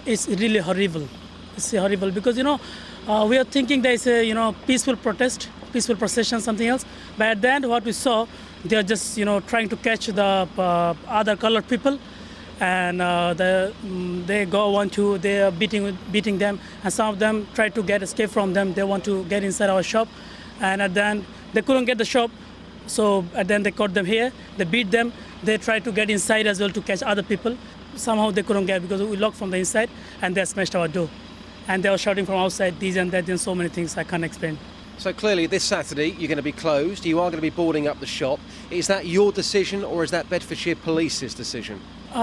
it's really horrible. It's horrible because, we are thinking there is a, peaceful protest, peaceful procession, something else. But at the end, what we saw, they are just, trying to catch the other colored people. And they they are beating them. And some of them try to escape from them. They want to get inside our shop. And at the end, they couldn't get the shop. So at the end, they caught them here. They beat them. They tried to get inside as well to catch other people. Somehow they couldn't get because we locked from the inside and they smashed our door. And they were shouting from outside, these and that, and so many things I can't explain. So clearly this Saturday you're going to be closed, you are going to be boarding up the shop. Is that your decision or is that Bedfordshire Police's decision?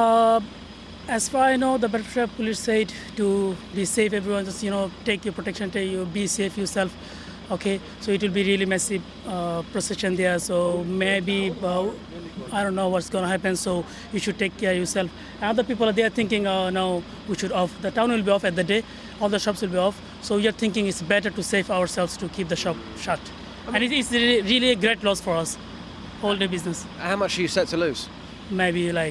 As far as I know, the Bedfordshire Police said to be safe, everyone just, take your protection, be safe yourself. Okay, so it will be really massive procession there. So maybe, I don't know what's going to happen. So you should take care of yourself. And other people are there thinking, no, we should off. The town will be off at the day. All the shops will be off. So we are thinking it's better to save ourselves to keep the shop shut. And it's really a great loss for us, whole day business. How much are you set to lose? Maybe like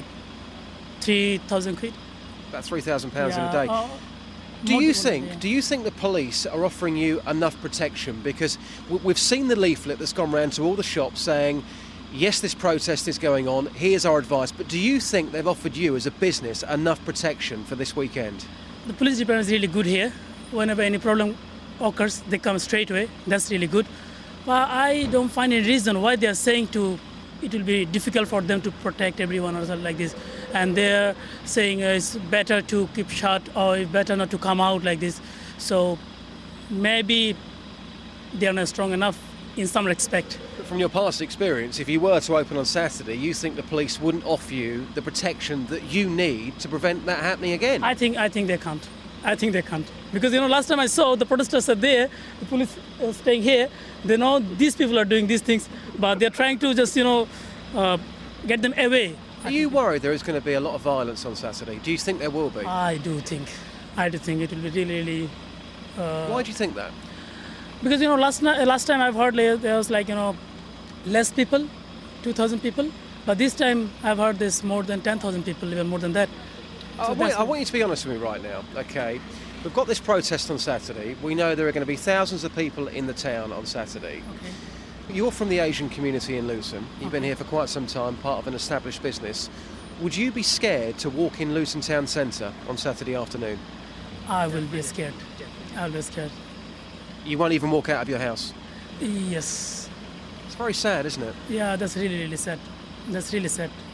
3,000 quid. About £3,000 in a day. Do you think the police are offering you enough protection? Because we've seen the leaflet that's gone round to all the shops saying, yes, this protest is going on, here's our advice, but do you think they've offered you as a business enough protection for this weekend? The police department is really good here. Whenever any problem occurs, they come straight away. That's really good. But I don't find any reason why they are saying it will be difficult for them to protect everyone or something like this. And they're saying it's better to keep shut or it's better not to come out like this. So maybe they are not strong enough in some respect. From your past experience, if you were to open on Saturday, you think the police wouldn't offer you the protection that you need to prevent that happening again? I think they can't. I think they can't. Because, last time I saw the protesters are there, the police are staying here, they know these people are doing these things, but they're trying to just, get them away. Are you worried there is going to be a lot of violence on Saturday? Do you think there will be? I do think it will be really... Why do you think that? Because, last time I've heard there was less people, 2,000 people. But this time I've heard there's more than 10,000 people, even more than that. I want you to be honest with me right now, okay? We've got this protest on Saturday. We know there are going to be thousands of people in the town on Saturday. Okay. You're from the Asian community in Luton. You've been here for quite some time, part of an established business. Would you be scared to walk in Luton Town Centre on Saturday afternoon? I will be scared. I'll be scared. You won't even walk out of your house? Yes. It's very sad, isn't it? Yeah, that's really, really sad. That's really sad.